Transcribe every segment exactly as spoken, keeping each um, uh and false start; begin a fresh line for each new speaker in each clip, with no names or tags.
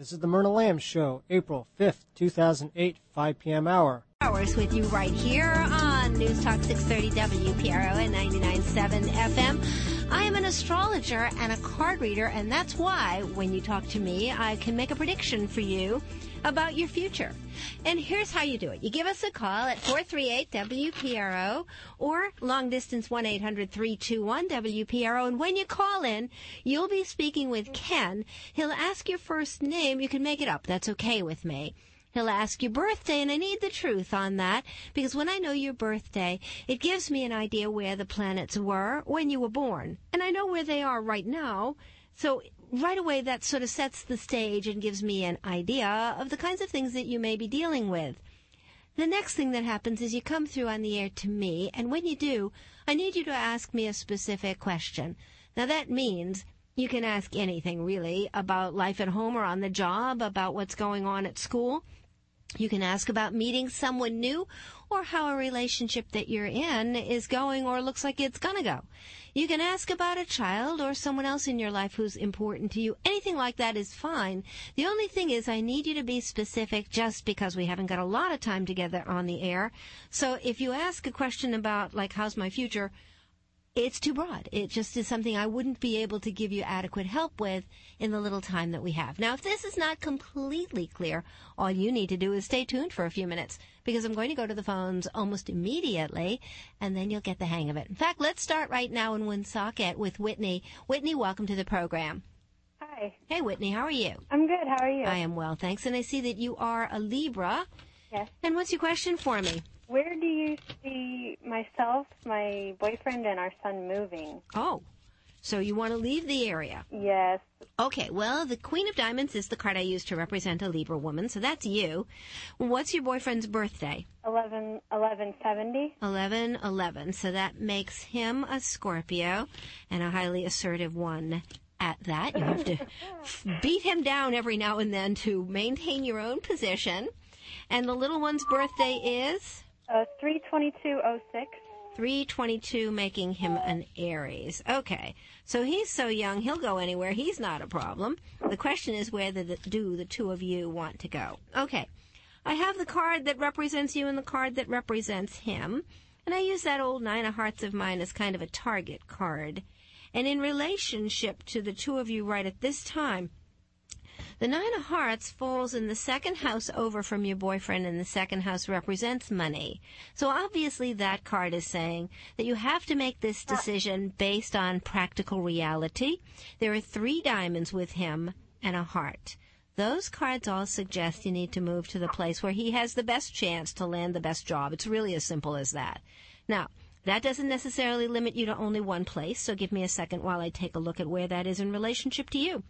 This is the Myrna Lamb Show, April fifth, two thousand eight, five p.m. hour.
Hours with you right here on News Talk six thirty W P R O and ninety-nine point seven F M. I am an astrologer and a card reader, and that's why when you talk to me, I can make a prediction for you about your future. And here's how you do it. You give us a call at four three eight W P R O or long distance one eight hundred three two one W P R O. And when you call in, you'll be speaking with Ken. He'll ask your first name. You can make it up. That's okay with me. He'll ask your birthday, and I need the truth on that, because when I know your birthday, it gives me an idea where the planets were when you were born. And I know where they are right now, so right away that sort of sets the stage and gives me an idea of the kinds of things that you may be dealing with. The next thing that happens is you come through on the air to me, and when you do, I need you to ask me a specific question. Now that means you can ask anything, really, about life at home or on the job, about what's going on at school. You can ask about meeting someone new or how a relationship that you're in is going or looks like it's going to go. You can ask about a child or someone else in your life who's important to you. Anything like that is fine. The only thing is I need you to be specific just because we haven't got a lot of time together on the air. So if you ask a question about, like, how's my future, it's too broad. It just is something I wouldn't be able to give you adequate help with in the little time that we have. Now, if this is not completely clear, all you need to do is stay tuned for a few minutes, because I'm going to go to the phones almost immediately, and then you'll get the hang of it. In fact, let's start right now in Woonsocket with Whitney. Whitney, welcome to the program.
Hi.
Hey, Whitney, how are you?
I'm good. How are you?
I am well, thanks. And I see that you are a Libra.
Yes.
And what's your question for me?
Where do you see myself, my boyfriend, and our son moving?
Oh, so you want to leave the area?
Yes.
Okay, well, the Queen of Diamonds is the card I use to represent a Libra woman, so that's you. What's your boyfriend's birthday?
Eleven eleven seventy.
Eleven eleven, so that makes him a Scorpio and a highly assertive one at that. You have to beat him down every now and then to maintain your own position. And the little one's birthday is?
Uh, three twenty-two oh six.
three twenty-two, making him an Aries. Okay, so he's so young, he'll go anywhere. He's not a problem. The question is, where the, do the two of you want to go? Okay, I have the card that represents you and the card that represents him. And I use that old Nine of Hearts of mine as kind of a target card. And in relationship to the two of you right at this time, the Nine of Hearts falls in the second house over from your boyfriend, and the second house represents money. So obviously that card is saying that you have to make this decision based on practical reality. There are three diamonds with him and a heart. Those cards all suggest you need to move to the place where he has the best chance to land the best job. It's really as simple as that. Now, that doesn't necessarily limit you to only one place, so give me a second while I take a look at where that is in relationship to you.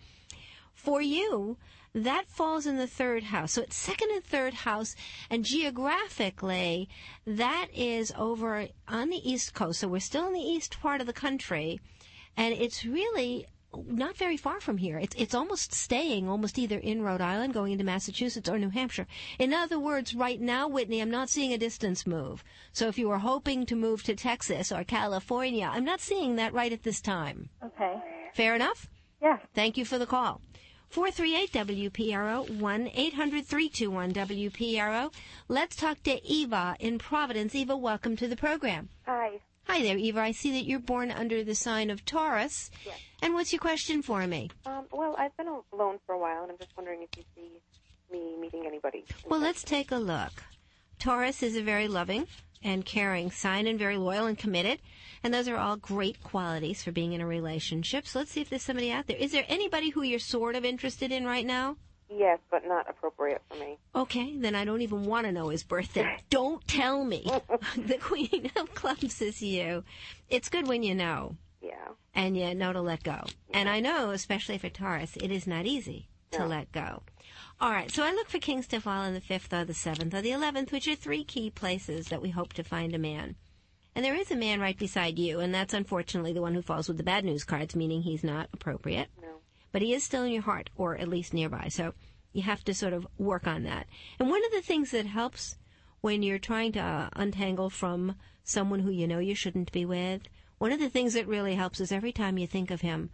For you, that falls in the third house. So it's second and third house, and geographically, that is over on the East Coast. So we're still in the east part of the country, and it's really not very far from here. It's it's almost staying almost either in Rhode Island, going into Massachusetts, or New Hampshire. In other words, right now, Whitney, I'm not seeing a distance move. So if you were hoping to move to Texas or California, I'm not seeing that right at this time.
Okay.
Fair enough?
Yeah.
Thank you for the call. four three eight W P R O, one eight hundred three two one W P R O. Let's talk to Eva in Providence. Eva, welcome to the program.
Hi.
Hi there, Eva. I see that you're born under the sign of Taurus.
Yes.
And what's your question for me?
Um, well, I've been alone for a while, and I'm just wondering if you see me meeting anybody.
Well, let's take a look. Taurus is a very loving and caring sign, and very loyal and committed. And those are all great qualities for being in a relationship. So let's see if there's somebody out there. Is there anybody who you're sort of interested in right now?
Yes, but not appropriate for me.
Okay, then I don't even want to know his birthday. Don't tell me. The Queen of Clubs is you. It's good when you know.
Yeah.
And you know to let go. Yeah. And I know, especially for Taurus, it is not easy to
no.
let go. All right, so I look for kings to fall in the fifth or the seventh or the eleventh, which are three key places that we hope to find a man. And there is a man right beside you, and that's unfortunately the one who falls with the bad news cards, meaning he's not appropriate.
No.
But he is still in your heart, or at least nearby. So you have to sort of work on that. And one of the things that helps when you're trying to uh, untangle from someone who you know you shouldn't be with, one of the things that really helps is every time you think of him,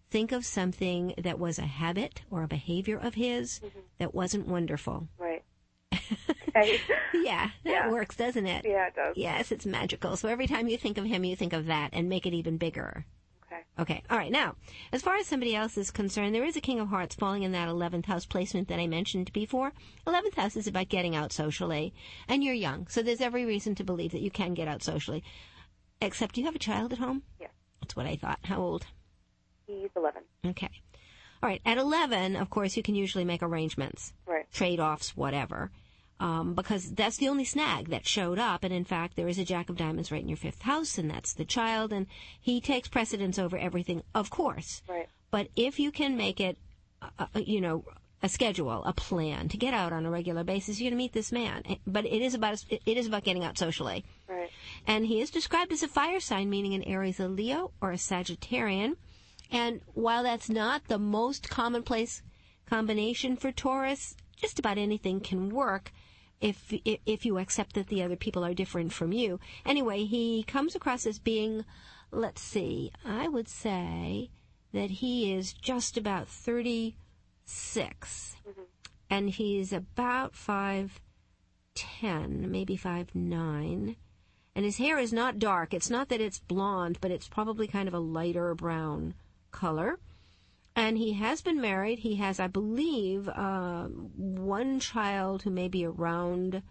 think of something that was a habit or a behavior of his mm-hmm. that wasn't wonderful.
Right. Okay.
Yeah, that
yeah.
works, doesn't it?
Yeah, it does.
Yes, it's magical. So every time you think of him, you think of that and make it even bigger.
Okay.
Okay. All right. Now, as far as somebody else is concerned, there is a King of Hearts falling in that eleventh house placement that I mentioned before. eleventh house is about getting out socially, and you're young, so there's every reason to believe that you can get out socially. Except you have a child at home?
Yeah.
That's what I thought. How old?
He's eleven.
Okay. All right. At eleven, of course, you can usually make arrangements.
Right.
Trade-offs, whatever. Um, because that's the only snag that showed up. And, in fact, there is a Jack of Diamonds right in your fifth house, and that's the child. And he takes precedence over everything, of course.
Right.
But if you can make it, uh, you know, a schedule, a plan to get out on a regular basis, you're going to meet this man. But it is about it is about getting out socially.
Right.
And he is described as a fire sign, meaning an Aries, a Leo, or a Sagittarian. And while that's not the most commonplace combination for Taurus, just about anything can work if if you accept that the other people are different from you. Anyway, he comes across as being, let's see, I would say that he is just about thirty-six. Mm-hmm. And he's about five ten, maybe five nine. And his hair is not dark. It's not that it's blonde, but it's probably kind of a lighter brown color. And he has been married. He has, I believe, uh, one child who may be around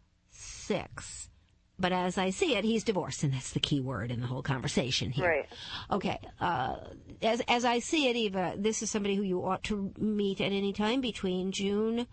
six. But as I see it, he's divorced, and that's the key word in the whole conversation here.
Right.
Okay. Uh, as as I see it, Eva, this is somebody who you ought to meet at any time between June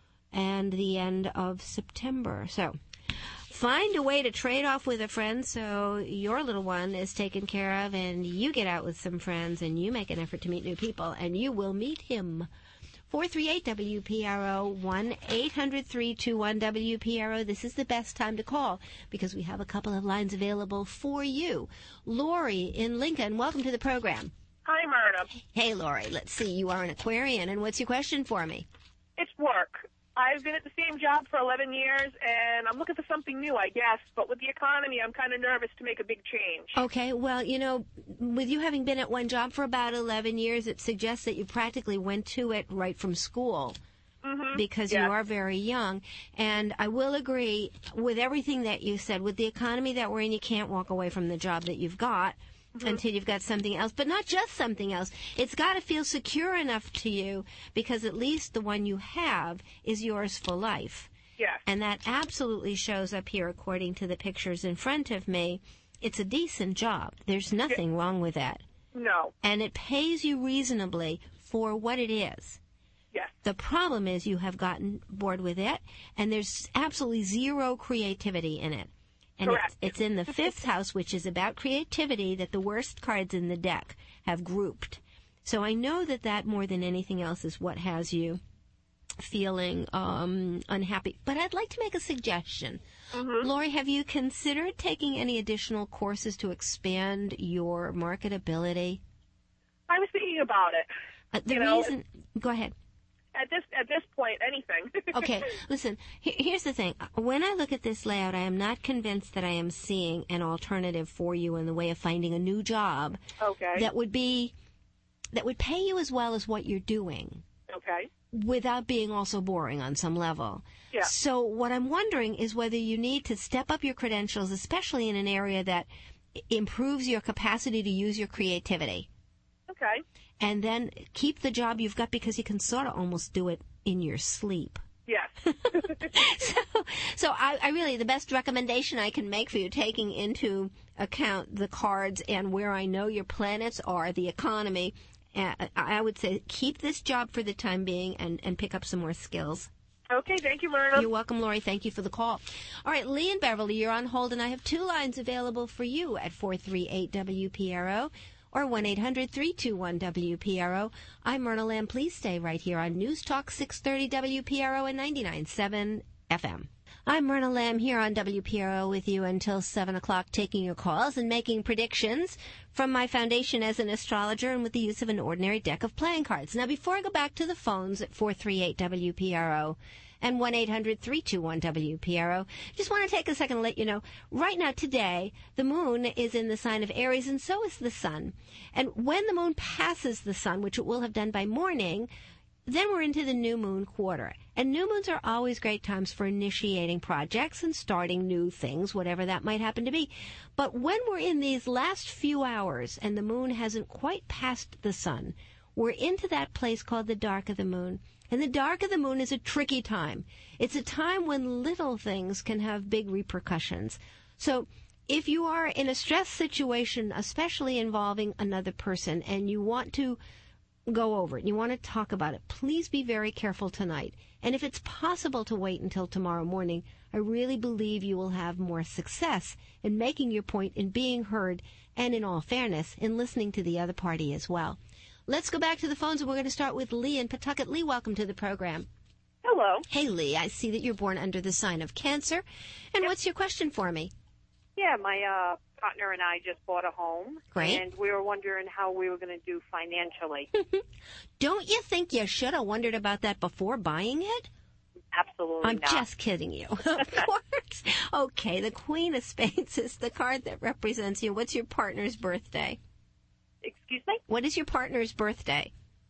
and the end of September. So find a way to trade off with a friend so your little one is taken care of and you get out with some friends and you make an effort to meet new people and you will meet him. four three eight W P R O, one eight hundred three two one W P R O. This is the best time to call because we have a couple of lines available for you. Lori in Lincoln, welcome to the program.
Hi, Myrna.
Hey, Lori, let's see. You are an Aquarian, and what's your question for me?
It's work. I've been at the same job for eleven years, and I'm looking for something new, I guess. But with the economy, I'm kind of nervous to make a big change.
Okay, well, you know, with you having been at one job for about eleven years, it suggests that you practically went to it right from school. Mm-hmm. Because
yes.
you are very young. And I will agree with everything that you said. With the economy that we're in, you can't walk away from the job that you've got. Mm-hmm. Until you've got something else, but not just something else. It's got to feel secure enough to you because at least the one you have is yours for life.
Yes.
And that absolutely shows up here according to the pictures in front of me. It's a decent job. There's nothing yes. wrong with that.
No.
And it pays you reasonably for what it is.
Yes.
The problem is you have gotten bored with it, and there's absolutely zero creativity in it. And
Correct.
It's, it's in the fifth house, which is about creativity, that the worst cards in the deck have grouped. So I know that that more than anything else is what has you feeling um, unhappy. But I'd like to make a suggestion. Mm-hmm. Lori, have you considered taking any additional courses to expand your marketability?
I was thinking about it.
Uh, the
you know,
reason... Go ahead.
At this at this point, anything.
Okay, listen, he- here's the thing. When I look at this layout, I am not convinced that I am seeing an alternative for you in the way of finding a new job
Okay.
that would be, that would pay you as well as what you're doing.
Okay.
Without being also boring on some level.
Yeah.
So what I'm wondering is whether you need to step up your credentials, especially in an area that improves your capacity to use your creativity.
Okay.
And then keep the job you've got because you can sort of almost do it in your sleep.
Yes.
so so I, I really, the best recommendation I can make for you, taking into account the cards and where I know your planets are, the economy, uh, I would say keep this job for the time being and, and pick up some more skills.
Okay, thank you, Myrna.
You're welcome, Lori. Thank you for the call. All right, Lee and Beverly, you're on hold, and I have two lines available for you at four three eight W P R O. Or one eight hundred three two one W P R O. I'm Myrna Lamb. Please stay right here on News Talk six thirty W P R O and ninety-nine point seven F M. I'm Myrna Lamb here on W P R O with you until seven o'clock, taking your calls and making predictions from my foundation as an astrologer and with the use of an ordinary deck of playing cards. Now, before I go back to the phones at four three eight W P R O and one eight hundred three two one W P R O. Just want to take a second to let you know, right now today, the moon is in the sign of Aries, and so is the sun. And when the moon passes the sun, which it will have done by morning, then we're into the new moon quarter. And new moons are always great times for initiating projects and starting new things, whatever that might happen to be. But when we're in these last few hours and the moon hasn't quite passed the sun, we're into that place called the dark of the moon. And the dark of the moon is a tricky time. It's a time when little things can have big repercussions. So if you are in a stress situation, especially involving another person, and you want to go over it, you want to talk about it, please be very careful tonight. And if it's possible to wait until tomorrow morning, I really believe you will have more success in making your point, in being heard, and in all fairness, in listening to the other party as well. Let's go back to the phones, and we're going to start with Lee in Pawtucket. Lee, welcome to the program.
Hello.
Hey, Lee, I see that you're born under the sign of Cancer. And
Yep.
what's your question for me?
Yeah, my uh, partner and I just bought a home.
Great.
And we were wondering how we were going to do financially.
Don't you think you should have wondered about that before buying it?
Absolutely
I'm
not.
just kidding you. Of course. Okay, the Queen of Spades is the card that represents you. What's your partner's birthday?
Excuse me?
What is your partner's birthday?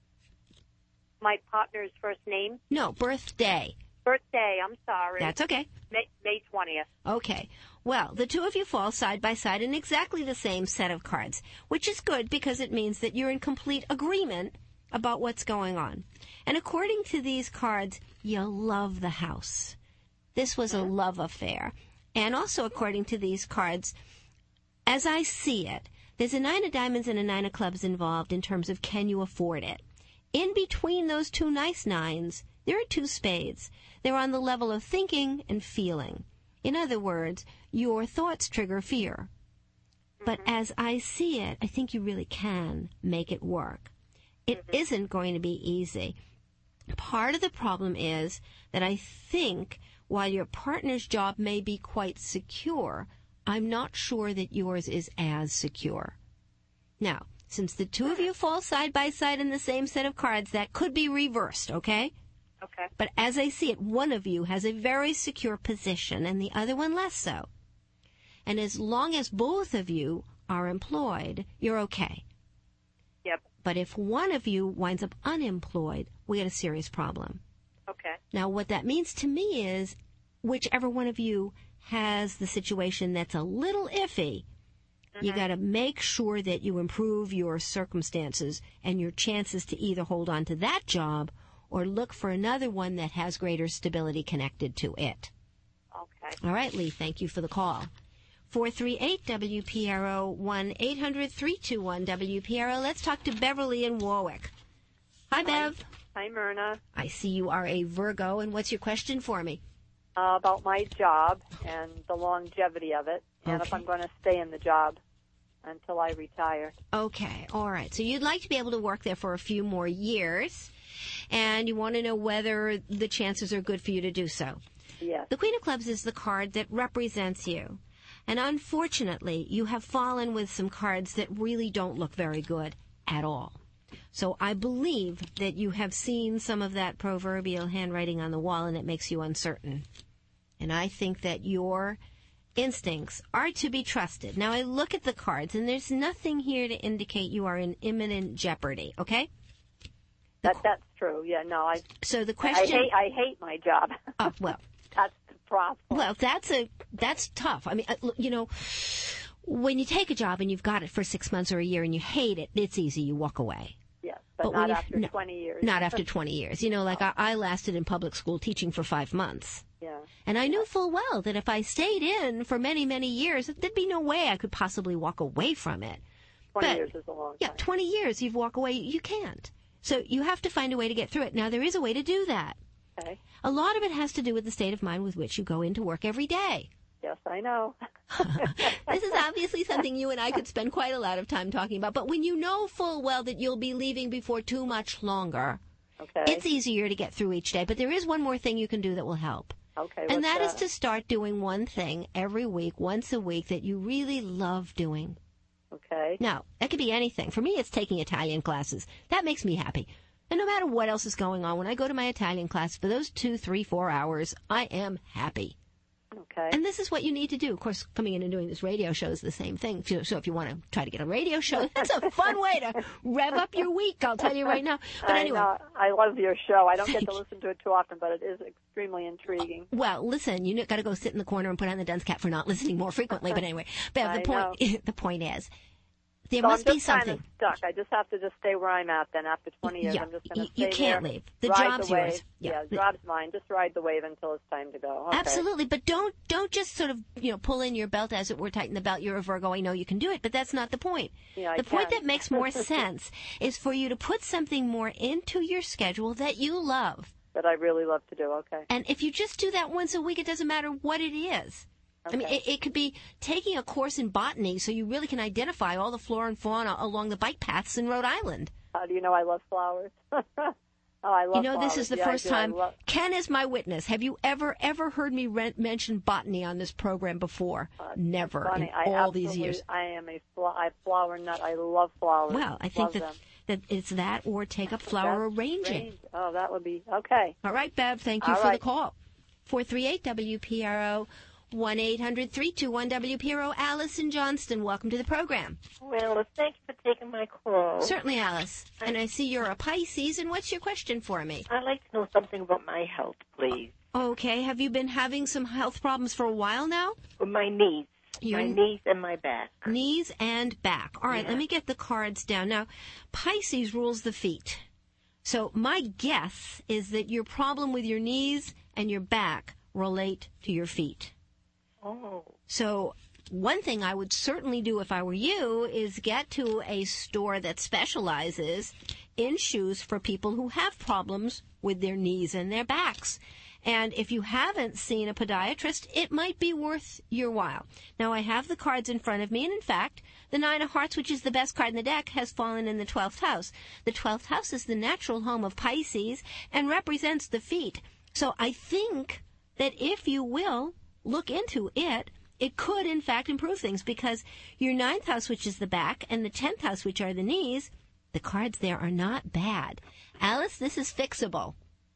My partner's first name?
No, birthday.
Birthday, I'm sorry.
That's okay.
May, May twentieth.
Okay. Well, the two of you fall side by side in exactly the same set of cards, which is good because it means that you're in complete agreement about what's going on. And according to these cards, you love the house. This was a love affair. And also according to these cards, as I see it, there's a nine of diamonds and a nine of clubs involved in terms of can you afford it. In between those two nice nines, there are two spades. They're on the level of thinking and feeling. In other words, your thoughts trigger fear. But as I see it, I think you really can make it work. It isn't going to be easy. Part of the problem is that I think while your partner's job may be quite secure, I'm not sure that yours is as secure. Now, since the two of you fall side by side in the same set of cards, that could be reversed, okay?
Okay.
But as I see it, one of you has a very secure position and the other one less so. And as long as both of you are employed, you're okay.
Yep.
But if one of you winds up unemployed, we get a serious problem.
Okay.
Now, what that means to me is whichever one of you has the situation that's a little iffy, you got to make sure that you improve your circumstances and your chances to either hold on to that job or look for another one that has greater stability connected to it.
Okay.
All right, Lee, thank you for the call. four three eight W P R O, one eight hundred three two one W P R O. Let's talk to Beverly in Warwick. Hi, Bev.
Hi, Myrna.
I see you are a Virgo, and what's your question for me?
Uh, about my job and the longevity of it, and if
Okay.
I'm going to stay in the job until I retire.
Okay, all right. So you'd like to be able to work there for a few more years, and you want to know whether the chances are good for you to do so.
Yes.
The Queen of Clubs is the card that represents you. And unfortunately, you have fallen with some cards that really don't look very good at all. So I believe that you have seen some of that proverbial handwriting on the wall, and it makes you uncertain. And I think that your instincts are to be trusted. Now, I look at the cards, and there's nothing here to indicate you are in imminent jeopardy, okay?
That that's true. Yeah, no, I
So the
I
question...
hate I hate my job.
Oh, well...
That's the problem.
Well, that's a that's tough. I mean, uh, you know, when you take a job and you've got it for six months or a year and you hate it, it's easy. You walk away.
Yes, but,
But when
not
you-
after
no,
twenty years.
Not after twenty years. You know, like I, I lasted in public school teaching for five months.
Yeah.
And I knew full well that if I stayed in for many, many years, there'd be no way I could possibly walk away from it.
Twenty
But-
years is a long
Yeah,
time.
twenty years, you've walked away. You can't. So you have to find a way to get through it. Now, there is a way to do that.
Okay.
A lot of it has to do with the state of mind with which you go into work every day.
Yes, I know.
This is obviously something you and I could spend quite a lot of time talking about. But when you know full well that you'll be leaving before too much longer,
Okay.
it's easier to get through each day. But there is one more thing you can do that will help.
Okay.
And
what's
that is to start doing one thing every week, once a week, that you really love doing.
Okay.
Now, that could be anything. For me, it's taking Italian classes. That makes me happy. And no matter what else is going on, when I go to my Italian class for those two, three, four hours, I am happy.
Okay.
And this is what you need to do. Of course, coming in and doing this radio show is the same thing. So if you want to try to get a radio show, that's a fun way to rev up your week, I'll tell you right now. But anyway.
I know. I love your show. I don't get to
Thank
listen to it too often, but it is extremely intriguing.
Well, listen, you got to go sit in the corner and put on the dunce cap for not listening more frequently. But anyway, but the
I
point,
know.
the point is, there
so
must
I'm
be
just
something.
kind of stuck. I just have to just stay where I'm at then. After twenty years,
Yeah,
I'm just going
you-
to stay
you can't
there,
leave. The
ride
job's
the wave.
yours. Yeah.
Yeah,
The-
job's mine. Just ride the wave until it's time to go. Okay.
Absolutely, but don't don't just sort of you know pull in your belt, as it were, tighten the belt. You're a Virgo. I know you can do it, but that's not the point.
Yeah, I
the point
can.
that makes more sense is for you to put something more into your schedule that you love.
That I really love to do. Okay.
And if you just do that once a week, it doesn't matter what it is. I mean,
Okay.
it, it could be taking a course in botany so you really can identify all the flora and fauna along the bike paths in Rhode Island.
How do you know I love flowers? oh, I love
You know,
flowers.
this is the
Yeah, I
first
do. I
time.
love-
Ken is my witness. Have you ever, ever heard me re- mention botany on this program before?
Uh,
Never
funny.
in
I
all these
absolutely-
years.
I am a fl- I flower nut. I love flowers.
Well, I think
love
that,
them.
that it's that or take up flower
That's
arranging.
strange. Oh, that would be okay.
All right, Bev, thank you
All
for
right.
the call. four three eight W P R O, one eight hundred three two one W P R O. Alice in Johnston, welcome to the program.
Well, thank you for taking my call.
Certainly, Alice. And I see you're a Pisces, and what's your question for me?
I'd like to know something about my health, please.
Okay, have you been having some health problems for a while now?
With my knees.
Your
my knees and my back.
Knees and back. All right,
Yeah.
let me get the cards down. Now, Pisces rules the feet. So my guess is that your problem with your knees and your back relate to your feet.
Oh.
So one thing I would certainly do if I were you is get to a store that specializes in shoes for people who have problems with their knees and their backs. And if you haven't seen a podiatrist, it might be worth your while. Now, I have the cards in front of me, and in fact, the Nine of Hearts, which is the best card in the deck, has fallen in the twelfth house. The twelfth house is the natural home of Pisces and represents the feet. So I think that if you will look into it, it could, in fact, improve things, because your ninth house, which is the back, and the tenth house, which are the knees, the cards there are not bad. Alice, this is fixable.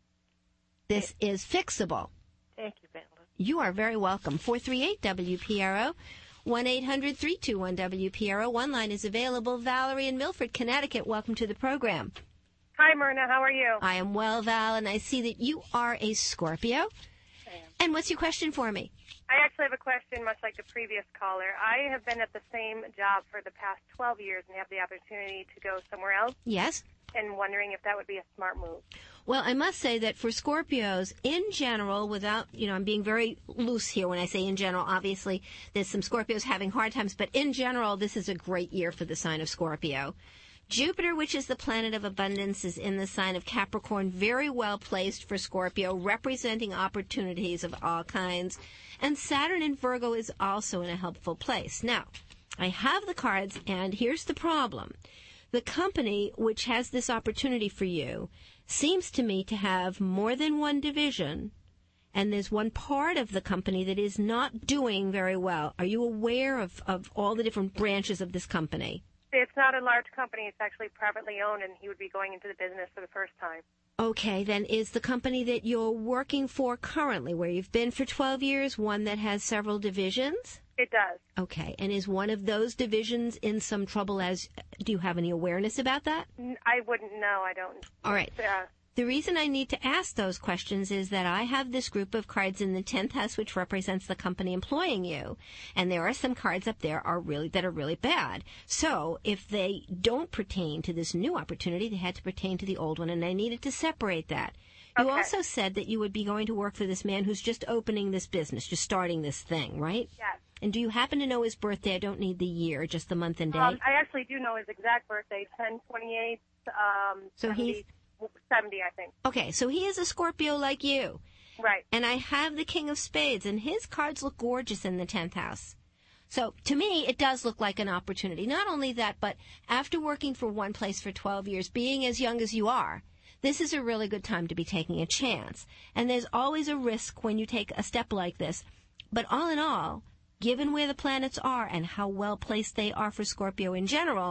This is fixable.
Thank you, Bentley.
You are very welcome. four three eight W P R O, one eight hundred three two one W P R O. One line is available. Valerie in Milford, Connecticut, welcome to the program.
Hi, Myrna. How are you?
I am well, Val, and I see that you are a Scorpio.
I am.
And what's your question for me?
I actually have a question, much like the previous caller. I have been at the same job for the past twelve years and have the opportunity to go somewhere else,
Yes?
and wondering if that would be a smart move.
Well, I must say that for Scorpios, in general, without, you know, I'm being very loose here when I say in general. Obviously, there's some Scorpios having hard times, but in general, this is a great year for the sign of Scorpio. Jupiter, which is the planet of abundance, is in the sign of Capricorn, very well placed for Scorpio, representing opportunities of all kinds. And Saturn in Virgo is also in a helpful place. Now, I have the cards, and here's the problem. The company which has this opportunity for you seems to me to have more than one division, and there's one part of the company that is not doing very well. Are you aware of, of all the different branches of this company?
It's not a large company. It's actually privately owned, and he would be going into the business for the first time.
Okay, then is the company that you're working for currently, where you've been for twelve years, one that has several divisions?
It does.
Okay, and is one of those divisions in some trouble? As do you have any awareness about that?
N- I wouldn't know. I don't.
All right.
Uh,
The reason I need to ask those questions is that I have this group of cards in the tenth house, which represents the company employing you. And there are some cards up there are really that are really bad. So if they don't pertain to this new opportunity, they had to pertain to the old one, and I needed to separate that. You
Okay.
also said that you would be going to work for this man who's just opening this business, just starting this thing, right?
yes.
And do you happen to know his birthday? I don't need the year, just the month and day.
Um, I actually do know his exact birthday, ten twenty-eight. Um,
So he's-
seventy, I think.
Okay, so he is a Scorpio like you.
Right.
And I have the King of Spades, and his cards look gorgeous in the tenth house. So to me, it does look like an opportunity. Not only that, but after working for one place for twelve years, being as young as you are, this is a really good time to be taking a chance. And there's always a risk when you take a step like this. But all in all, given where the planets are and how well placed they are for Scorpio in general,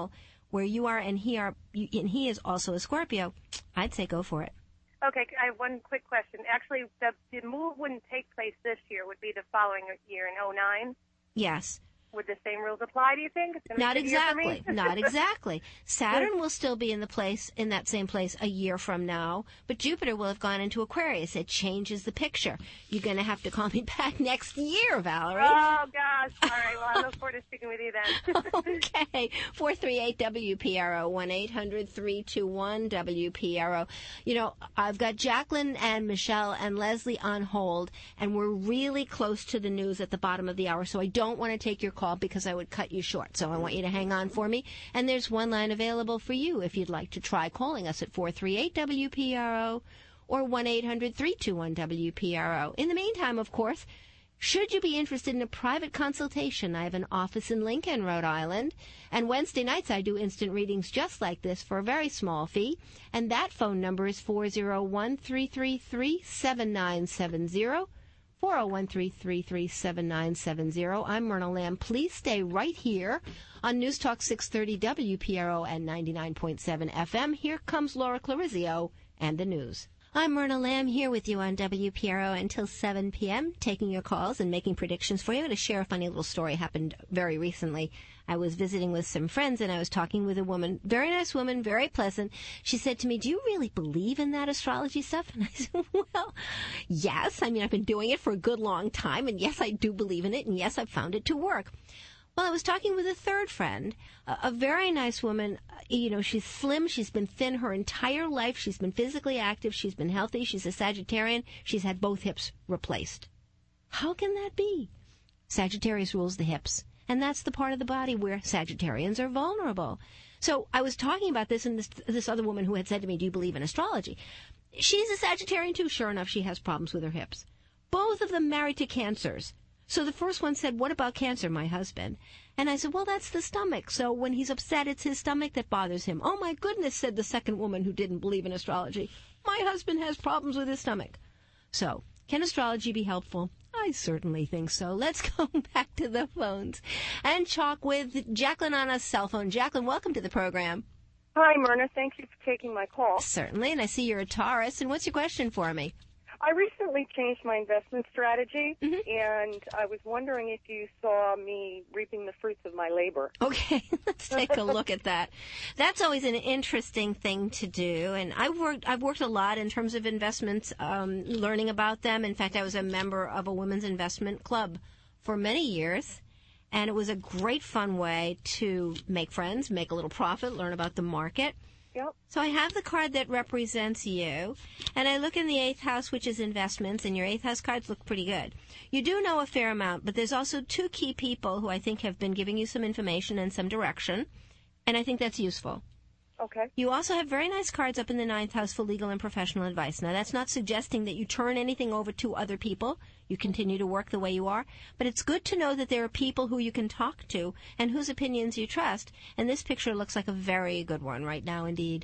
where you are and he are, and he is also a Scorpio, I'd say go for it.
Okay, I have one quick question. Actually, the, the move wouldn't take place this year. Would be the following year in oh nine.
Yes.
Would the same rules apply, do you think? It's gonna
Not
be a year for me?
exactly. Not exactly. Saturn will still be in the place, in that same place a year from now, but Jupiter will have gone into Aquarius. It changes the picture. You're going to have to call me back next year, Valerie.
Oh, gosh. All right. Well, I look forward to speaking with you then.
Okay. four three eight W P R O, one eight hundred three two one W P R O. You know, I've got Jacqueline and Michelle and Leslie on hold, and we're really close to the news at the bottom of the hour, so I don't want to take your call because I would cut you short. So I want you to hang on for me. And there's one line available for you if you'd like to try calling us at four three eight W P R O or one eight hundred three two one W P R O. In the meantime, of course, should you be interested in a private consultation, I have an office in Lincoln, Rhode Island. And Wednesday nights I do instant readings just like this for a very small fee. And that phone number is four oh one, three three three, seven nine seven zero. four oh one, three three three, seven nine seven zero. I'm Myrna Lamb. Please stay right here on News Talk six thirty W P R O and ninety-nine point seven F M. Here comes Laura Clarizio and the news. I'm Myrna Lamb here with you on W P R O until seven p.m., taking your calls and making predictions for you. I'm going to share a funny little story happened very recently. I was visiting with some friends, and I was talking with a woman, very nice woman, very pleasant. She said to me, do you really believe in that astrology stuff? And I said, well, yes. I mean, I've been doing it for a good long time, and yes, I do believe in it, and yes, I've found it to work. Well, I was talking with a third friend, a, a very nice woman. You know, she's slim. She's been thin her entire life. She's been physically active. She's been healthy. She's a Sagittarian. She's had both hips replaced. How can that be? Sagittarius rules the hips. And that's the part of the body where Sagittarians are vulnerable. So I was talking about this, and this, this other woman who had said to me, do you believe in astrology? She's a Sagittarian, too. Sure enough, she has problems with her hips. Both of them married to Cancers. So the first one said, what about Cancer, my husband? And I said, well, that's the stomach. So when he's upset, it's his stomach that bothers him. Oh, my goodness, said the second woman who didn't believe in astrology. My husband has problems with his stomach. So can astrology be helpful? I certainly think so. Let's go back to the phones and talk with Jacqueline on a cell phone. Jacqueline, welcome to the program.
Hi, Myrna. Thank you for taking my call.
Certainly, and I see you're a Taurus. And what's your question for me?
I recently changed my investment strategy,
mm-hmm.
and I was wondering if you saw me reaping the fruits of my labor.
Okay, let's take a look at that. That's always an interesting thing to do, and I've worked I've worked a lot in terms of investments, um, learning about them. In fact, I was a member of a women's investment club for many years, and it was a great fun way to make friends, make a little profit, learn about the market.
Yep.
So I have the card that represents you, and I look in the eighth house, which is investments, and your eighth house cards look pretty good. You do know a fair amount, but there's also two key people who I think have been giving you some information and some direction, and I think that's useful.
Okay.
You also have very nice cards up in the ninth house for legal and professional advice. Now, that's not suggesting that you turn anything over to other people. You continue to work the way you are. But it's good to know that there are people who you can talk to and whose opinions you trust. And this picture looks like a very good one right now, indeed.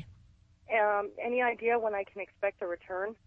Um, any idea when I can expect a return?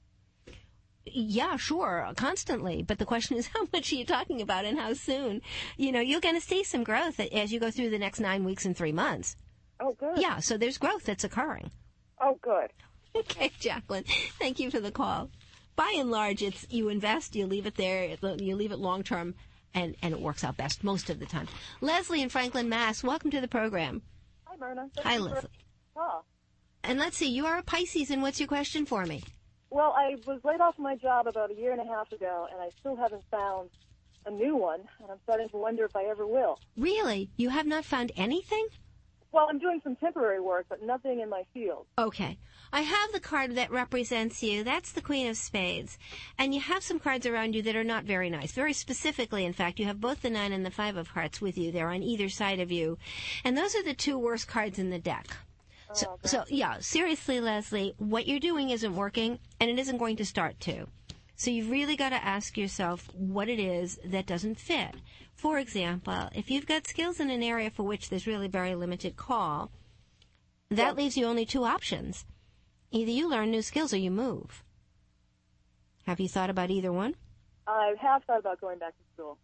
Yeah, sure, constantly. But the question is, how much are you talking about and how soon? You know, you're going to see some growth as you go through the next nine weeks and three months.
Oh, good.
Yeah, so there's growth that's occurring.
Oh, good.
Okay, Jacqueline, thank you for the call. By and large, it's you invest, you leave it there, you leave it long term, and, and it works out best most of the time. Leslie in Franklin, Mass., welcome to the program.
Hi, Myrna. Thank
Hi,
you
Leslie.
For... Oh.
And let's see, you are a Pisces, and what's your question for me?
Well, I was laid off my job about a year and a half ago, and I still haven't found a new one, and I'm starting to wonder if I ever will.
Really? You have not found anything?
Well, I'm doing some temporary work, but nothing in my field.
Okay. I have the card that represents you. That's the Queen of Spades. And you have some cards around you that are not very nice. Very specifically, in fact, you have both the Nine and the Five of Hearts with you. They're on either side of you. And those are the two worst cards in the deck. So,
oh,
so yeah, seriously, Leslie, what you're doing isn't working, and it isn't going to start to. So you've really got to ask yourself what it is that doesn't fit. For example, if you've got skills in an area for which there's really very limited call, that
yeah.
leaves you only two options. Either you learn new skills or you move. Have you thought about either one?
I have thought about going back to school.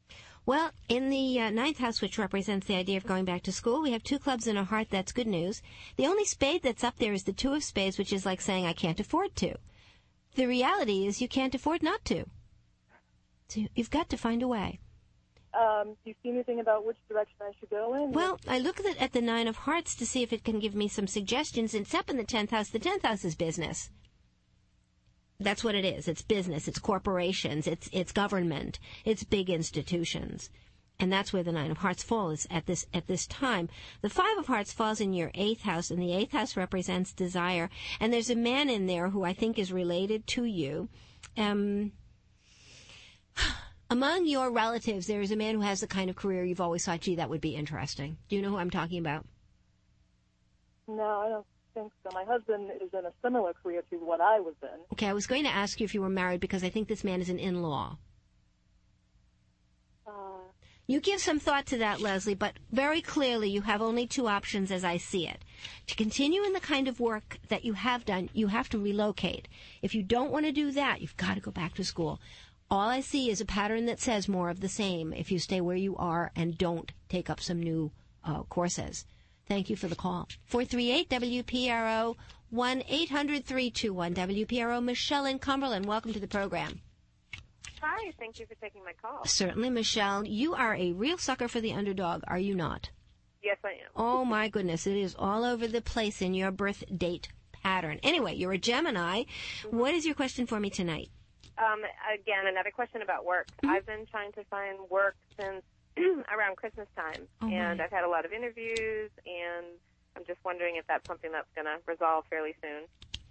Well, in the uh, ninth house, which represents the idea of going back to school, we have two clubs and a heart. That's good news. The only spade that's up there is the two of spades, which is like saying, I can't afford to. The reality is you can't afford not to. So you've got to find a way.
Um, do you see anything about which direction I should go in?
Well, I look at, at the nine of hearts to see if it can give me some suggestions. It's up in the tenth house. The tenth house is business. That's what it is. It's business. It's corporations. It's it's government. It's big institutions. And that's where the Nine of Hearts falls at this at this time. The Five of Hearts falls in your eighth house, and the eighth house represents desire. And there's a man in there who I think is related to you. Um, among your relatives, there is a man who has the kind of career you've always thought, gee, that would be interesting. Do you know who I'm talking about?
No, I don't think so. My husband is in a similar career to what I was in.
Okay, I was going to ask you if you were married because I think this man is an in-law.
Uh,
You give some thought to that, Leslie, but very clearly you have only two options as I see it. To continue in the kind of work that you have done, you have to relocate. If you don't want to do that, you've got to go back to school. All I see is a pattern that says more of the same if you stay where you are and don't take up some new uh, courses. Thank you for the call. four three eight W P R O, one eight hundred three two one W P R O. Michelle in Cumberland, welcome to the program.
Hi, thank you for taking my call.
Certainly, Michelle. You are a real sucker for the underdog, are you not?
Yes, I am.
Oh, my goodness. It is all over the place in your birth date pattern. Anyway, you're a Gemini. Mm-hmm. What is your question for me tonight?
Um, again, another question about work. Mm-hmm. I've been trying to find work since around Christmas time, oh, and my. I've had a lot of interviews, and I'm just wondering if that's something that's going to resolve fairly soon.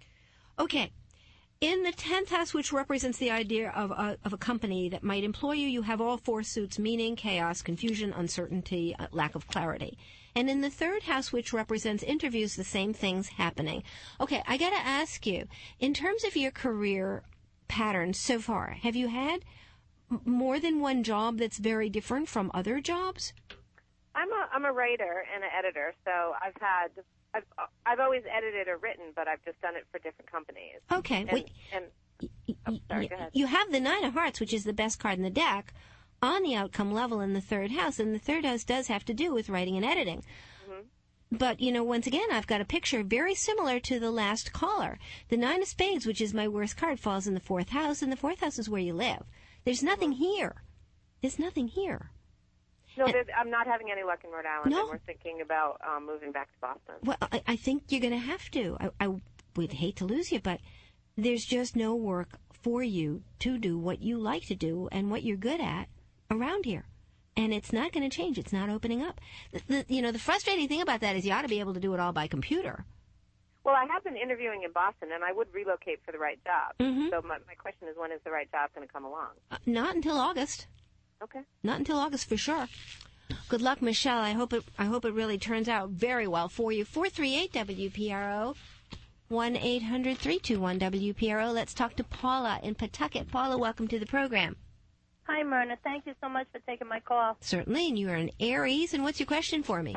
Okay. In the tenth house, which represents the idea of a, of a company that might employ you, you have all four suits, meaning chaos, confusion, uncertainty, uh, lack of clarity. And in the third house, which represents interviews, the same thing's happening. Okay, I got to ask you, in terms of your career pattern so far, have you had m- more than one job that's very different from other jobs?
I'm a I'm a writer and an editor, so I've had I've I've always edited or written, but I've just done it for different companies.
Okay,
and,
wait.
And, oh, sorry, go ahead.
You have the Nine of Hearts, which is the best card in the deck, on the outcome level in the third house, and the third house does have to do with writing and editing. Mm-hmm. But, you know, once again, I've got a picture very similar to the last caller. The Nine of Spades, which is my worst card, falls in the fourth house, and the fourth house is where you live. There's nothing mm-hmm. here. There's nothing here.
No, I'm not having any luck in Rhode Island,
no.
and we're thinking about um, moving back to Boston.
Well, I, I think you're going to have to. I, I would hate to lose you, but there's just no work for you to do what you like to do and what you're good at around here. And it's not going to change. It's not opening up. The, the, you know, the frustrating thing about that is you ought to be able to do it all by computer.
Well, I have been interviewing in Boston, and I would relocate for the right job.
Mm-hmm.
So my, my question is, when is the right job going to come along?
Uh, not until August.
Okay.
Not until August for sure. Good luck, Michelle. I hope it. I hope it really turns out very well for you. Four three eight W P R O, one eight hundred three two one W P R O. Let's talk to Paula in Pawtucket. Paula, welcome to the program.
Hi, Myrna. Thank you so much for taking my call.
Certainly, and you are an Aries. And what's your question for me?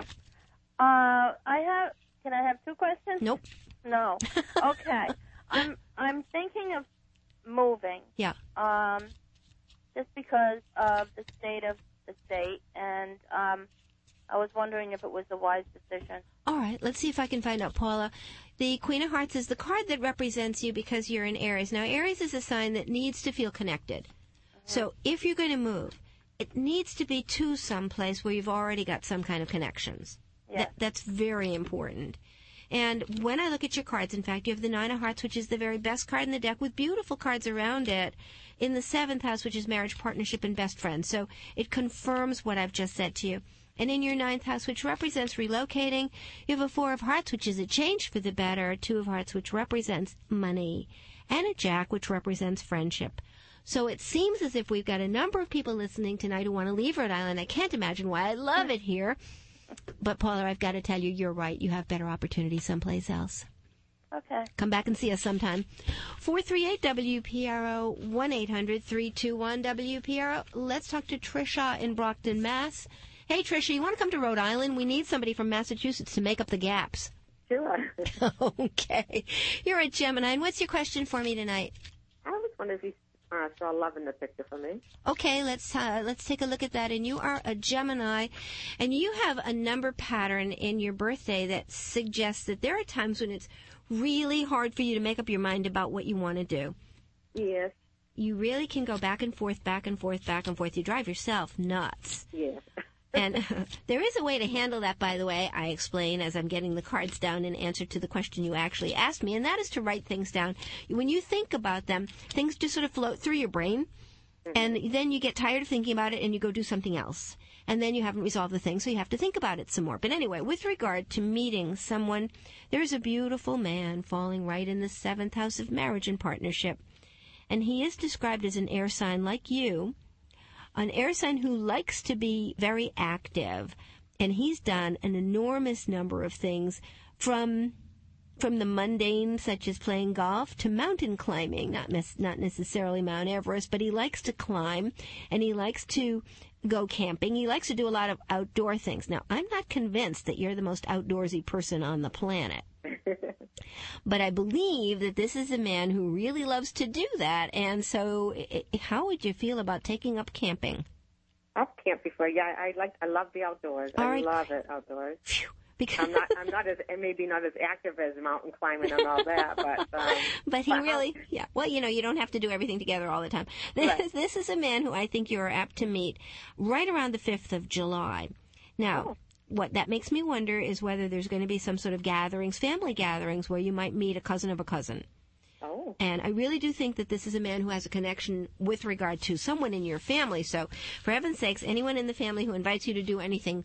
Uh, I have. Can I have two questions?
Nope.
No. Okay. I'm. I'm thinking of moving.
Yeah.
Um. Just because of the state of the state, and um, I was wondering if it was a wise decision.
All right, let's see if I can find out, Paula. The Queen of Hearts is the card that represents you because you're in Aries. Now, Aries is a sign that needs to feel connected. Mm-hmm. So if you're going to move, it needs to be to some place where you've already got some kind of connections.
Yes.
That, that's very important. And when I look at your cards, in fact, you have the Nine of Hearts, which is the very best card in the deck with beautiful cards around it, in the seventh house, which is marriage, partnership, and best friends. So it confirms what I've just said to you. And in your ninth house, which represents relocating, you have a Four of Hearts, which is a change for the better, a Two of Hearts, which represents money, and a Jack, which represents friendship. So it seems as if we've got a number of people listening tonight who want to leave Rhode Island. I can't imagine why. I love it here. But, Paula, I've got to tell you, you're right. You have better opportunities someplace else.
Okay.
Come back and see us sometime. four three eight W P R O, one eight hundred three two one W P R O. Let's talk to Tricia in Brockton, Mass. Hey, Tricia, you want to come to Rhode Island? We need somebody from Massachusetts to make up the gaps.
Sure.
Okay. You're a Gemini. And what's your question for me tonight?
I was wondering if you Uh, so I'm loving the picture for me.
Okay, let's uh, let's take a look at that. And you are a Gemini, and you have a number pattern in your birthday that suggests that there are times when it's really hard for you to make up your mind about what you want to do.
Yes.
You really can go back and forth, back and forth, back and forth. You drive yourself nuts.
Yes.
And uh, there is a way to handle that, by the way, I explain as I'm getting the cards down in answer to the question you actually asked me, and that is to write things down. When you think about them, things just sort of float through your brain, mm-hmm. and then you get tired of thinking about it and you go do something else. And then you haven't resolved the thing, so you have to think about it some more. But anyway, with regard to meeting someone, there's a beautiful man falling right in the seventh house of marriage and partnership. And he is described as an air sign like you, an air sign who likes to be very active, and he's done an enormous number of things from from the mundane, such as playing golf, to mountain climbing, not mes- not necessarily Mount Everest, but he likes to climb, and he likes to go camping. He likes to do a lot of outdoor things. Now, I'm not convinced that you're the most outdoorsy person on the planet. But I believe that this is a man who really loves to do that. And so how would you feel about taking up camping?
I've camped before. Yeah, I like. I love the outdoors.
All
I
right.
love it outdoors.
Phew. Because
I'm not. I'm not as maybe not as active as mountain climbing and all that, but. Um,
but he
but
really, yeah. Well, you know, you don't have to do everything together all the time. This,
right.
this is a man who I think you are apt to meet right around the fifth of July. Now.
Oh.
What that makes me wonder is whether there's going to be some sort of gatherings, family gatherings, where you might meet a cousin of a cousin.
Oh.
And I really do think that this is a man who has a connection with regard to someone in your family. So, for heaven's sakes, anyone in the family who invites you to do anything,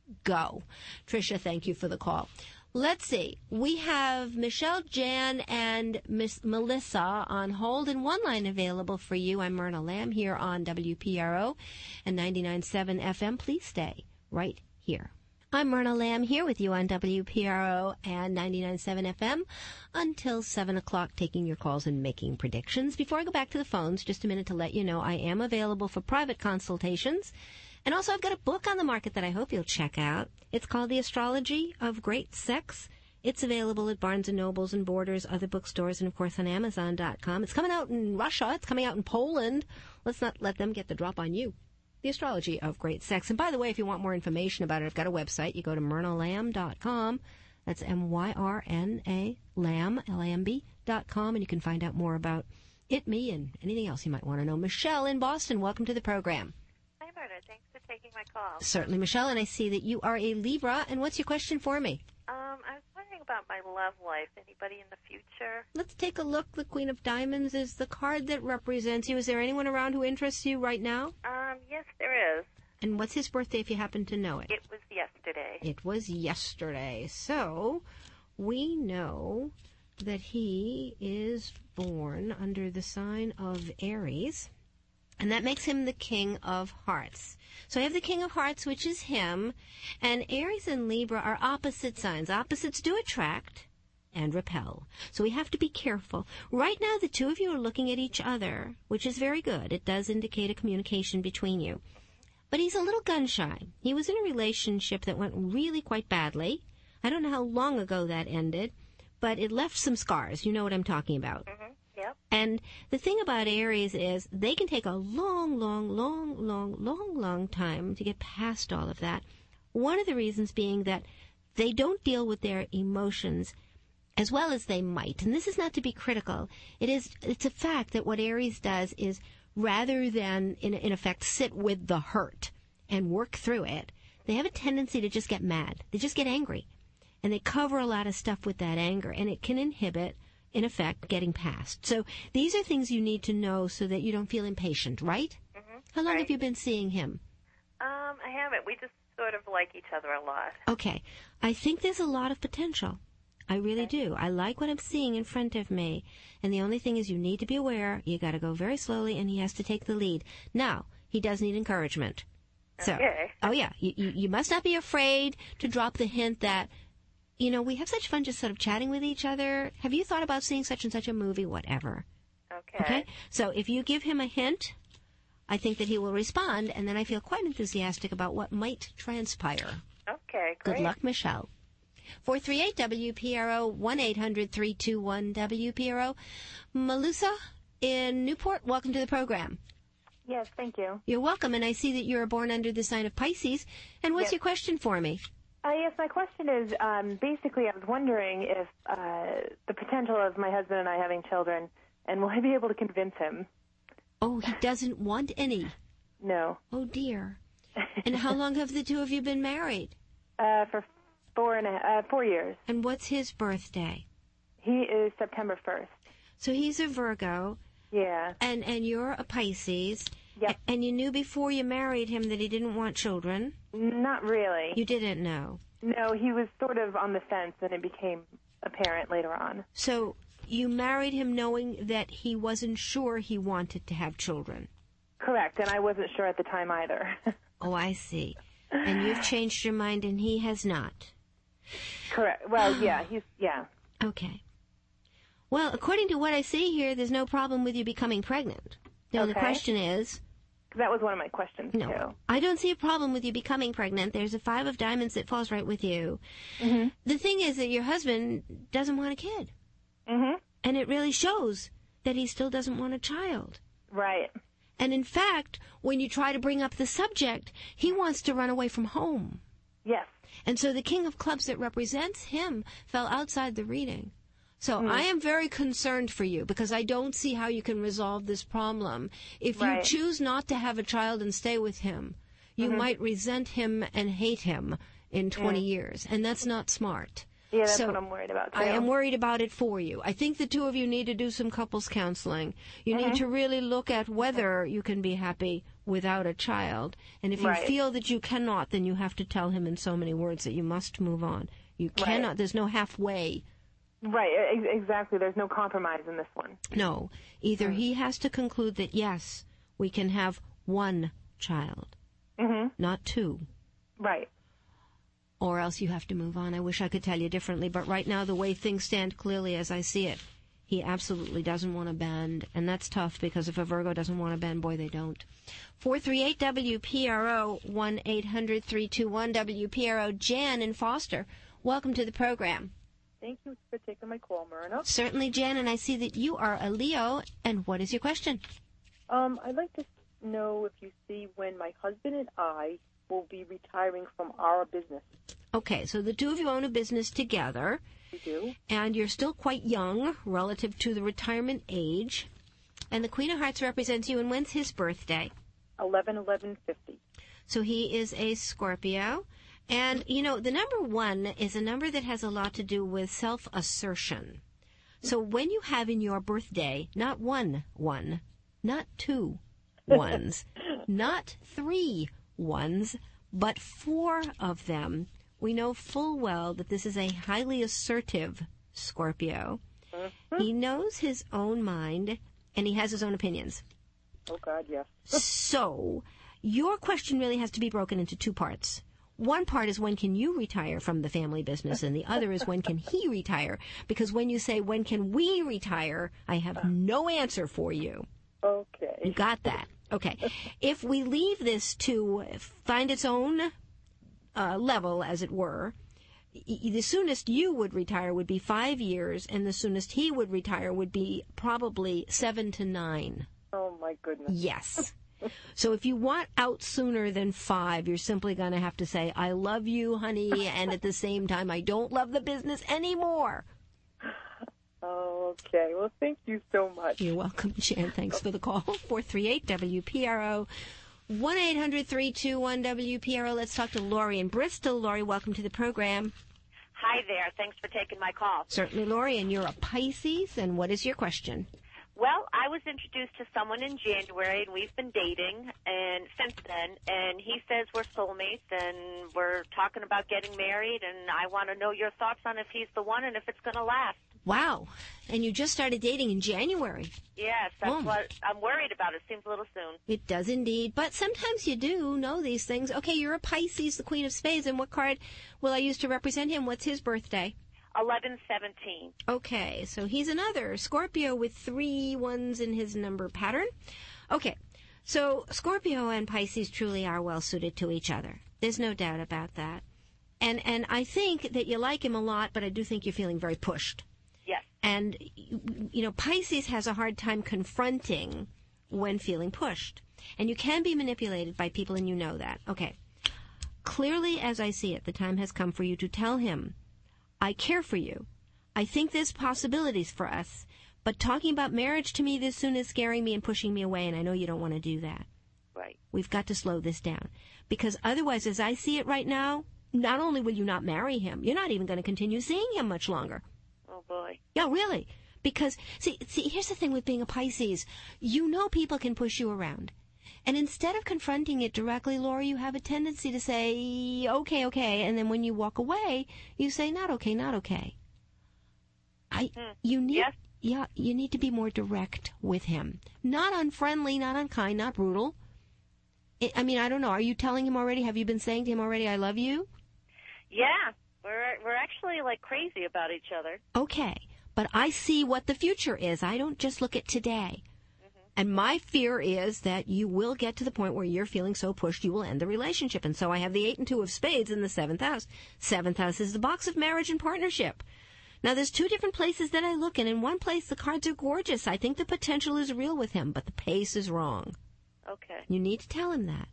go. Tricia, thank you for the call. Let's see. We have Michelle, Jan, and Miss Melissa on hold, and one line available for you. I'm Myrna Lamb here on W P R O and ninety-nine point seven F M. Please stay right here. I'm Myrna Lamb here with you on W P R O and ninety-nine point seven F M until seven o'clock, taking your calls and making predictions. Before I go back to the phones, just a minute to let you know I am available for private consultations. And also I've got a book on the market that I hope you'll check out. It's called The Astrology of Great Sex. It's available at Barnes and Nobles and Borders, other bookstores, and, of course, on Amazon dot com. It's coming out in Russia. It's coming out in Poland. Let's not let them get the drop on you. The Astrology of Great Sex. And by the way, if you want more information about it, I've got a website. You go to myrna lamb dot com. That's M Y R N A, Lamb, L A M B, dot com, and you can find out more about it, me, and anything else you might want to know. Michelle in Boston, welcome to the program.
Hi, Myrna. Thanks for taking my call.
Certainly, Michelle, and I see that you are a Libra. And what's your question for me?
Um, I was wondering about my love life. Anybody in the future?
Let's take a look. The Queen of Diamonds is the card that represents you. Is there anyone around who interests you right now?
Um, yes, there is.
And what's his birthday, if you happen to know it?
It was yesterday.
It was yesterday. So we know that he is born under the sign of Aries, and that makes him the King of Hearts. So I have the King of Hearts, which is him, and Aries and Libra are opposite signs. Opposites do attract and repel. So we have to be careful. Right now, the two of you are looking at each other, which is very good. It does indicate a communication between you. But he's a little gun-shy. He was in a relationship that went really quite badly. I don't know how long ago that ended, but it left some scars. You know what I'm talking about.
Mm-hmm. Yep.
And the thing about Aries is they can take a long, long, long, long, long, long time to get past all of that. One of the reasons being that they don't deal with their emotions as well as they might. And this is not to be critical. It is, it's a fact that what Aries does is rather than, in, in effect, sit with the hurt and work through it, they have a tendency to just get mad. They just get angry. And they cover a lot of stuff with that anger, and it can inhibit, in effect, getting past. So these are things you need to know so that you don't feel impatient, right?
Mm-hmm.
How long
right.
have you been seeing him?
Um, I haven't. We just sort of like each other a lot.
Okay. I think there's a lot of potential. I really
okay.
do. I like what I'm seeing in front of me. And the only thing is you need to be aware. You got to go very slowly, and he has to take the lead. Now, he does need encouragement. So,
okay.
Oh, yeah. You, you, you must not be afraid to drop the hint that, you know, we have such fun just sort of chatting with each other. Have you thought about seeing such and such a movie? Whatever.
Okay.
Okay? So if you give him a hint, I think that he will respond, and then I feel quite enthusiastic about what might transpire.
Okay, great.
Good luck, Michelle. four three eight W P R O, one eight hundred three two one W P R O. Melissa, in Newport. Welcome to the program.
Yes, thank you.
You're welcome, and I see that you're born under the sign of Pisces. And what's
Yes.
your question for me?
Uh, yes, my question is, um, basically, I was wondering if uh, the potential of my husband and I having children, and will I be able to convince him?
Oh, he doesn't want any.
No.
Oh, dear. And how long have the two of you been married?
Uh, for four and a, uh, four years.
And what's his birthday?
He is September first.
So he's a Virgo.
Yeah.
And and you're a Pisces.
Yep.
And you knew before you married him that he didn't want children?
Not really.
You didn't know?
No, he was sort of on the fence, and it became apparent later on.
So you married him knowing that he wasn't sure he wanted to have children?
Correct, and I wasn't sure at the time either.
Oh, I see. And you've changed your mind, and he has not?
Correct. Well, yeah, he's, yeah.
Okay. Well, according to what I see here, there's no problem with you becoming pregnant. Now,
Okay.
the question is...
That was one of my questions,
no,
too.
I don't see a problem with you becoming pregnant. There's a five of diamonds that falls right with you.
Mm-hmm.
The thing is that your husband doesn't want a kid.
Mm-hmm.
And it really shows that he still doesn't want a child.
Right.
And in fact, when you try to bring up the subject, he wants to run away from home.
Yes.
And so the King of Clubs that represents him fell outside the reading. So
Mm.
I am very concerned for you because I don't see how you can resolve this problem. If you
Right.
choose not to have a child and stay with him, you
Mhm.
might resent him and hate him in twenty
Mm.
years, and that's not smart.
Yeah, that's
So
what I'm worried about, too.
I am worried about it for you. I think the two of you need to do some couples counseling. You
Mhm.
need to really look at whether you can be happy without a child. And if you
Right.
feel that you cannot, then you have to tell him in so many words that you must move on. You
Right.
cannot. There's no halfway.
Right, ex- exactly. There's no compromise in this one.
No. Either he has to conclude that, yes, we can have one child,
Mm-hmm.
not two.
Right.
Or else you have to move on. I wish I could tell you differently, but right now, the way things stand clearly as I see it, he absolutely doesn't want to bend, and that's tough because if a Virgo doesn't want to bend, boy, they don't. four three eight W P R O, one eight hundred three two one W P R O. Jan in Foster, welcome to the program.
Thank you for taking my call, Myrna.
Certainly, Jan, and I see that you are a Leo, and what is your question?
Um, I'd like to know if you see when my husband and I will be retiring from our business.
Okay, so the two of you own a business together.
We do.
And you're still quite young relative to the retirement age. And the Queen of Hearts represents you, and when's his birthday?
eleven eleven fifty.
So he is a Scorpio. And, you know, the number one is a number that has a lot to do with self-assertion. So when you have in your birthday not one one, not two ones, not three ones, but four of them, we know full well that this is a highly assertive Scorpio.
Mm-hmm.
He knows his own mind, and he has his own opinions.
Oh, God, yes.
So your question really has to be broken into two parts. One part is when can you retire from the family business, and the other is when can he retire? Because when you say when can we retire, I have no answer for you.
Okay.
You got that? Okay. If we leave this to find its own uh, level, as it were, y- the soonest you would retire would be five years, and the soonest he would retire would be probably seven to nine.
Oh, my goodness.
Yes. So if you want out sooner than five, you're simply going to have to say, I love you, honey, and at the same time, I don't love the business anymore.
Okay. Well, thank you so much.
You're welcome, Jan. Thanks for the call. four three eight W P R O, one eight hundred three two one W P R O. Let's talk to Lori in Bristol. Lori, welcome to the program.
Hi there. Thanks for taking my call.
Certainly, Lori, and you're a Pisces, and what is your question?
Well, I was introduced to someone in January, and we've been dating and since then, and he says we're soulmates, and we're talking about getting married, and I want to know your thoughts on if he's the one and if it's going to last.
Wow. And you just started dating in January.
Yes, that's
Oh.
what I'm worried about. It seems a little soon.
It does indeed. But sometimes you do know these things. Okay, you're a Pisces, the Queen of Spades, and what card will I use to represent him? What's his birthday?
eleven seventeen.
Okay, so he's another Scorpio with three ones in his number pattern. Okay, so Scorpio and Pisces truly are well suited to each other. There's no doubt about that. And and I think that you like him a lot, but I do think you're feeling very pushed.
Yes.
And, you know, Pisces has a hard time confronting when feeling pushed. And you can be manipulated by people, and you know that. Okay. Clearly, as I see it, the time has come for you to tell him, I care for you. I think there's possibilities for us. But talking about marriage to me this soon is scaring me and pushing me away, and I know you don't want to do that.
Right.
We've got to slow this down. Because otherwise, as I see it right now, not only will you not marry him, you're not even going to continue seeing him much longer.
Oh, boy.
Yeah, really. Because, see, see, here's the thing with being a Pisces. You know people can push you around. And instead of confronting it directly, Laura, you have a tendency to say, okay, okay, and then when you walk away, you say, not okay, not okay. I,
hmm.
you need,
yes.
yeah, you need to be more direct with him. Not unfriendly, not unkind, not brutal. I, I mean, I don't know. Are you telling him already? Have you been saying to him already, I love you?
Yeah, we're we're actually like crazy about each other.
Okay, but I see what the future is. I don't just look at today. Mm-hmm. And my fear is that you will get to the point where you're feeling so pushed you will end the relationship. And so I have the eight and two of spades in the seventh house. Seventh house is the box of marriage and partnership. Now, there's two different places that I look, and in one place the cards are gorgeous. I think the potential is real with him, but the pace is wrong.
Okay.
You need to tell him that.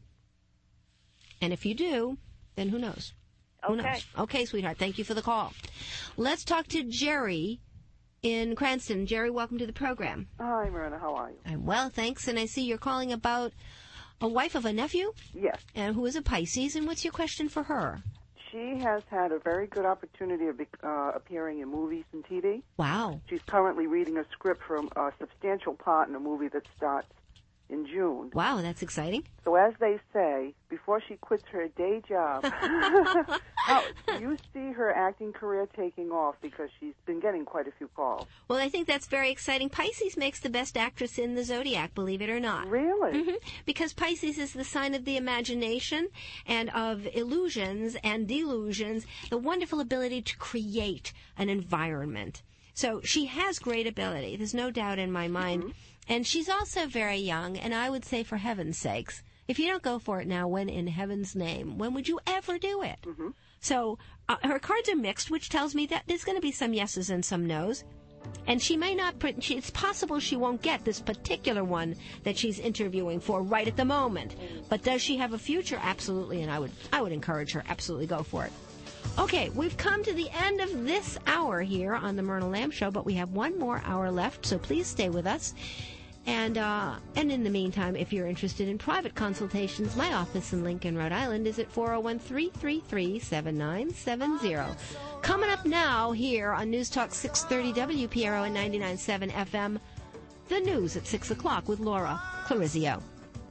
And if you do, then who knows? Who
Okay.
knows? Okay, sweetheart. Thank you for the call. Let's talk to Jerry in Cranston. Jerry, welcome to the program.
Hi, Myrna. How are you?
I'm well, thanks. And I see you're calling about a wife of a nephew?
Yes.
And who is a Pisces. And what's your question for her?
She has had a very good opportunity of uh, appearing in movies and T V.
Wow.
She's currently reading a script from a substantial part in a movie that starts in June.
Wow, that's exciting.
So as they say, before she quits her day job, how, do you see her acting career taking off? Because she's been getting quite a few calls.
Well, I think that's very exciting. Pisces makes the best actress in the zodiac, believe it or not.
Really?
Mm-hmm. Because Pisces is the sign of the imagination and of illusions and delusions, the wonderful ability to create an environment. So she has great ability. There's no doubt in my mind. Mm-hmm. And she's also very young, and I would say, for heaven's sakes, if you don't go for it now, when in heaven's name, when would you ever do it?
Mm-hmm.
So uh, her cards are mixed, which tells me that there's going to be some yeses and some nos. And she may not, she, it's possible she won't get this particular one that she's interviewing for right at the moment. But does she have a future? Absolutely, and I would, I would encourage her, absolutely go for it. Okay, we've come to the end of this hour here on the Myrna Lamb Show, but we have one more hour left, so please stay with us. And uh, and in the meantime, if you're interested in private consultations, my office in Lincoln, Rhode Island is at four oh one, three three three, seven nine seven zero. Coming up now here on News Talk six thirty W P R O and ninety-nine point seven F M, the news at six o'clock with Laura Clarizio.